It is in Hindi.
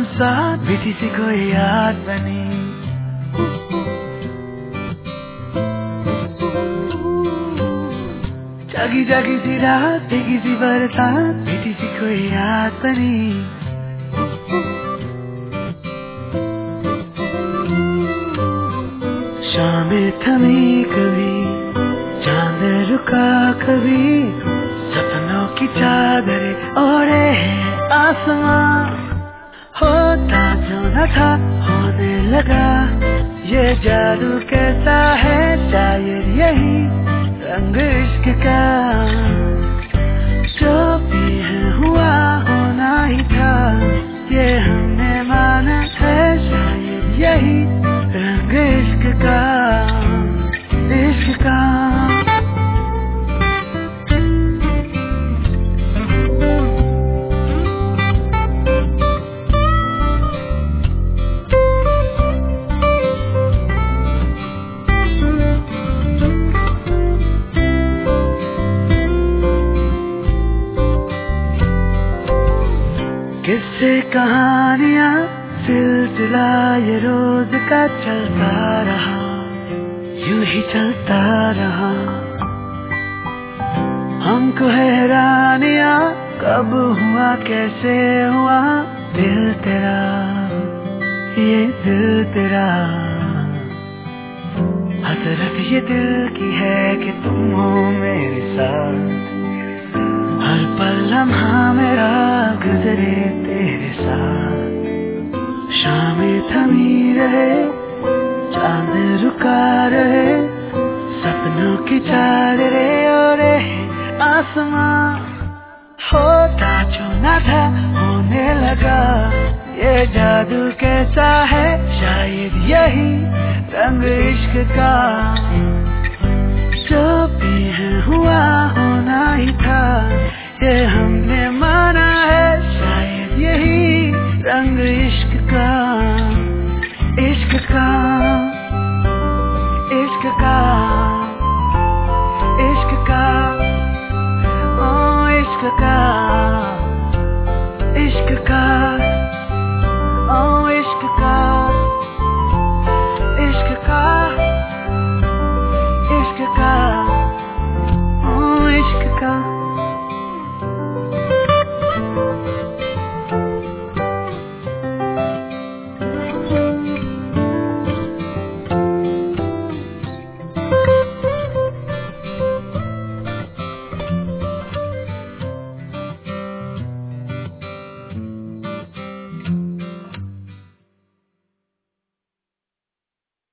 हम साथ बीती सी कोई याद बनी। जागी जागी सी रात भीगी सी बरसात बीती सी कोई याद बनी। शामें थमी कभी चांद रुका कभी सपनों की चादरें ओढ़े है आसमां। होता जो न था होने लगा ये जादू कैसा है शायद यही रंग इश्क का। जो भी है हुआ होना ही था ये हमने माना है शायद यही रंग इश्क का इश्क का। किससे कहानियां सिलसिला ये रोज का चलता रहा यूं ही चलता रहा। हमको हैरानियां कब हुआ कैसे हुआ दिल तेरा ये दिल तेरा। हसरत ये दिल की है कि तुम हो मेरे साथ हर पल लम्हा मेरा गुजरे तेरे साथ। शामें थमी रहे चांद रुका रहे सपनों की चादरें ओढ़े आसमां। होता जो न था होने लगा ये जादू कैसा है शायद यही रंग इश्क का। जो भी है हुआ होना ही था ये हमने माना है शायद यही रंग इश्क का इश्क का।